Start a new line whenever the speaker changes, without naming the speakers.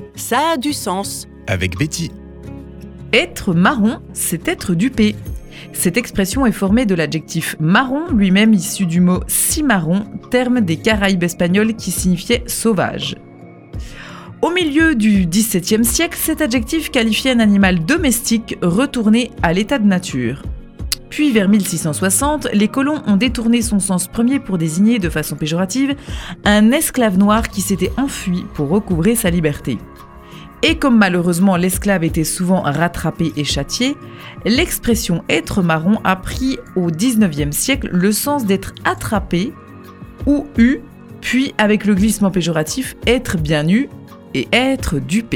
Ça a du sens.
Avec Betty.
Être marron, c'est être dupé. Cette expression est formée de l'adjectif marron, lui-même issu du mot cimarron, terme des Caraïbes espagnols qui signifiait sauvage. Au milieu du XVIIe siècle, cet adjectif qualifiait un animal domestique retourné à l'état de nature. Puis vers 1660, les colons ont détourné son sens premier pour désigner de façon péjorative un esclave noir qui s'était enfui pour recouvrer sa liberté. Et comme malheureusement l'esclave était souvent rattrapé et châtié, l'expression « être marron » a pris au XIXe siècle le sens d'être attrapé ou eu, puis avec le glissement péjoratif « être bien eu » et « être dupé ».